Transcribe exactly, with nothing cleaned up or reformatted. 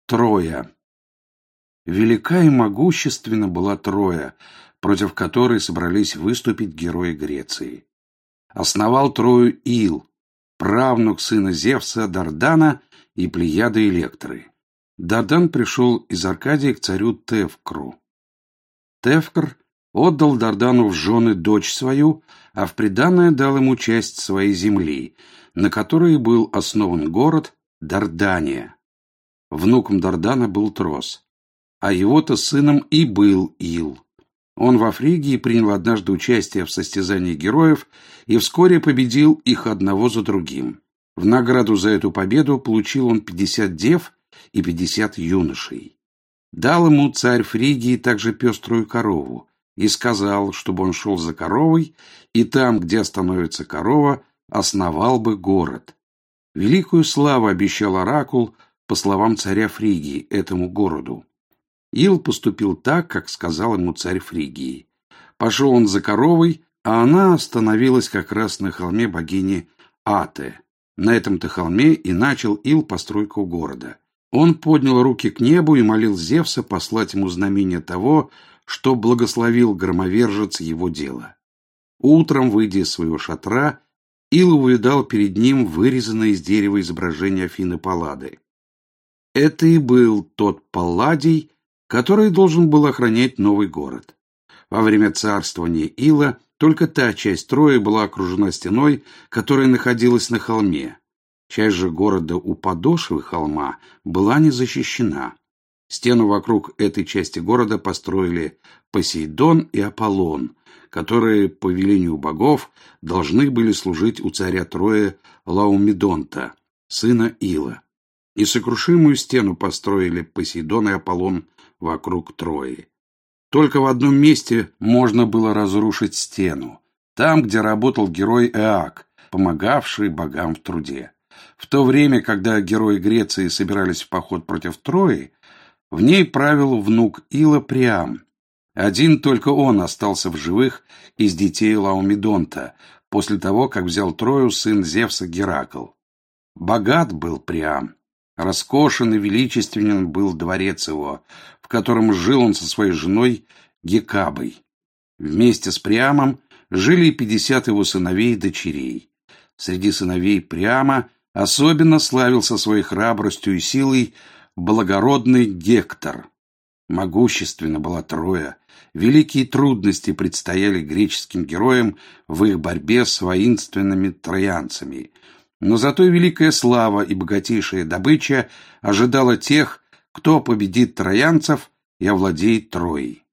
Троя. Велика и могущественна была Троя, против которой собрались выступить герои Греции. Основал Трою Ил, правнук сына Зевса Дардана и Плеяды Электры. Дардан пришел из Аркадии к царю Тевкру. Тевкр отдал Дардану в жены дочь свою, а в приданое дал ему часть своей земли, на которой был основан город Дардания. Внуком Дардана был Трос, а его-то сыном и был Ил. Он во Фригии принял однажды участие в состязании героев и вскоре победил их одного за другим. В награду за эту победу получил он пятьдесят дев и пятьдесят юношей. Дал ему царь Фригии также пеструю корову и сказал, чтобы он шел за коровой, и там, где остановится корова, основал бы город. Великую славу обещал оракул, по словам царя Фригии, этому городу. Ил поступил так, как сказал ему царь Фригии. Пошел он за коровой, а она остановилась как раз на холме богини Ате. На этом-то холме и начал Ил постройку города. Он поднял руки к небу и молил Зевса послать ему знамение того, что благословил громовержец его дело. Утром, выйдя из своего шатра, Ил увидал перед ним вырезанное из дерева изображение Афины Паллады. Это и был тот Палладий, который должен был охранять новый город. Во время царствования Ила только та часть Трои была окружена стеной, которая находилась на холме. Часть же города у подошвы холма была не защищена. Стену вокруг этой части города построили Посейдон и Аполлон, которые, по велению богов, должны были служить у царя Трои Лаомедонта, сына Ила. И сокрушимую стену построили Посейдон и Аполлон вокруг Трои. Только в одном месте можно было разрушить стену, там, где работал герой Эак, помогавший богам в труде. В то время, когда герои Греции собирались в поход против Трои, в ней правил внук Ила Приам. Один только он остался в живых из детей Лаомедонта, после того, как взял Трою сын Зевса Геракл. Богат был Приам. Роскошен и величественен был дворец его, в котором жил он со своей женой Гекабой. Вместе с Приамом жили и пятьдесят его сыновей и дочерей. Среди сыновей Приама особенно славился своей храбростью и силой благородный Гектор. Могущественна была Троя. Великие трудности предстояли греческим героям в их борьбе с воинственными троянцами. Но зато великая слава и богатейшая добыча ожидала тех, кто победит троянцев и овладеет Троей.